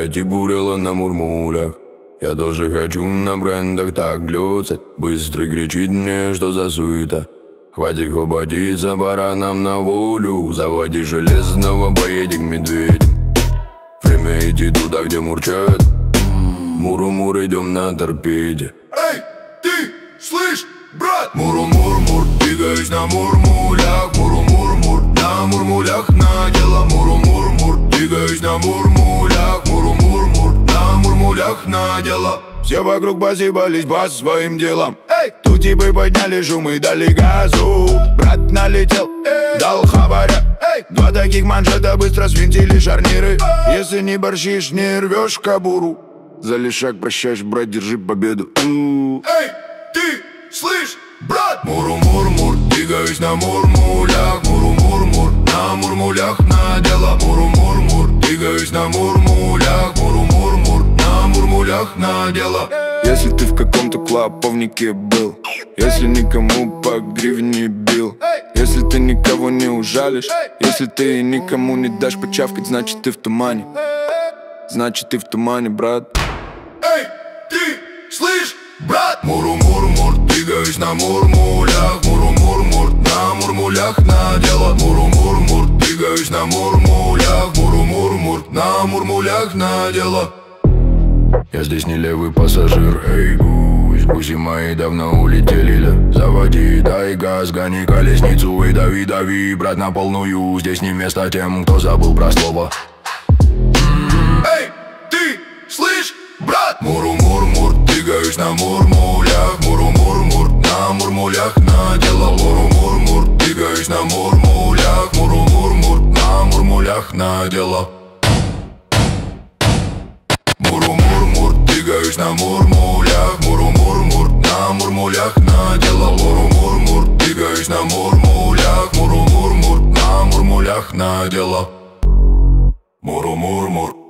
эти бурила на мурмулях. Я тоже хочу на брендах так глюцать. Быстро кричит мне, что за суета. Хватит хватиться, пора нам на волю. Заводи железного, поедем к медведям. Время идти туда, где мурчат. Муру-мур, идем на торпеде. Эй, ты, слышь, брат? Муру-мур-мур, двигаюсь на мурмулях. Муру-мур-мур, на мурмулях на дело. Муру-мур-мур, двигаюсь на мурмулях. Муру-мур-мур, на мурмулях на дело. Все вокруг посыпались по своим делам. Эй, тут типы подняли шум и дали газу. Брат налетел, дал хабаря. эй, Два таких манжета быстро свинтили шарниры. Если не борщишь, не рвешь кобуру. За лишак прощаешь, брат, держи победу. эй, ты, слышь, брат? Муру-мур-мур, двигаюсь на мурмулях. Муру-мур-мур, на мурмулях на дело. Муру-мур-мур, двигаюсь на мурмулях. Муру-мур-мур, на мурмулях на дело. Если ты в каком-то клоповнике был, если никому по гривне бил, если ты никого не ужалишь, если ты никому не дашь почавкать, значит ты в тумане. Значит ты в тумане, брат. Эй, ты, слышь, брат? Муру-мур-мур, двигаюсь на мурмулях. Муру-мур-мур, на мурмулях на дело. Муру-мур-мур, двигаюсь на мурмулях. Муру-мур-мур, на мурмулях на дело. Я здесь не левый пассажир, эй, гусь. Гуси мои давно улетели, да. Заводи, дай газ, гони колесницу и дави, дави, брат, на полную. Здесь не место тем, кто забыл про слово. Эй, ты, слышь, брат? Муру-мур-мур, двигаюсь на мурмулях. Муру-мур-мур, на мурмулях на дело. Муру-мур-мур, двигаюсь на мурмулях. Муру-мур-мур, на мурмулях на дело. Муру-мур-мур, двигаюсь на мурмулях. Муру-мур-мур, на мурмулях на дело. Муру-мур-мур, двигаюсь на мурмулях. Муру-мур-мур, на мурмулях на дело. Муру-мур-мур.